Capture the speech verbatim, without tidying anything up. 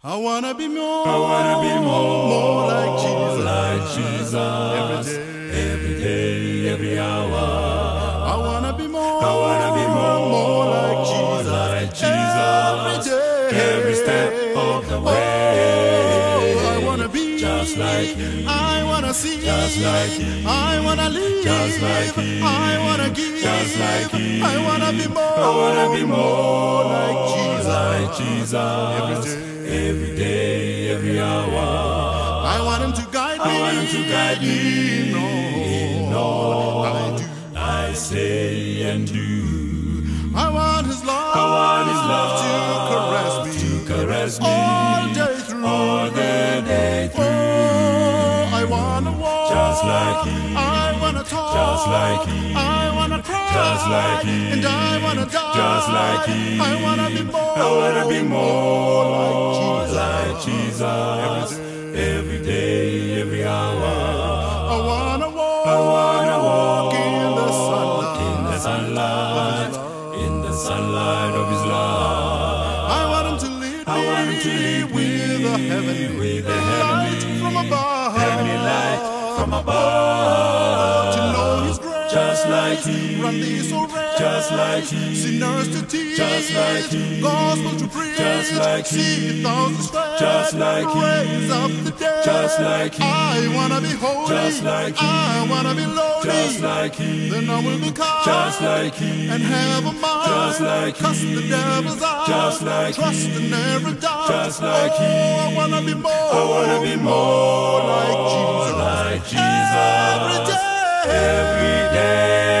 I wanna be more, I wanna be more, more like Jesus, like Jesus. every day, every day, every hour. I wanna be more, I wanna be more, more like Jesus, like Jesus. every day, every step of the way. Oh, I wanna be just like Him. I wanna see, just like Him. I wanna live, just like Him. I wanna give, just like Him. I wanna be more, I wanna be more like Jesus, like Jesus. every day, every day, every hour. I want Him to guide me, I want Him to guide me in all, in all I do. I say and do. I want His love, I want His love to caress me, to caress me all day through, all the day through. Oh, I wanna walk just like Him. I wanna talk just like Him. I wanna cry just like Him. and I wanna die just like Him. I wanna be more, I wanna be more like Jesus, like Jesus. every day, every hour. I wanna walk, I wanna walk in the sunlight, in the sunlight, in the sunlight of His love. I want Him to lead I want Him to lead me with me a heavenly with a light heavenly, from above, heavenly light from above. to know His grace, just like Him. run these so rare, just like Him. sinners to teach, just like Him. gospel to preach, just like see Him. thousands spread, just like Him. raise up the dead, just like Him. I wanna be holy, just like Him. I wanna be lowly, just like Him. then I will be kind, just like Him. and have a mind, just like cuss Him. the devil's eyes, just like trust Him. in every doubt, just like oh, Him. I wanna be more, I wanna be more like Jesus, like Jesus. every day, every day.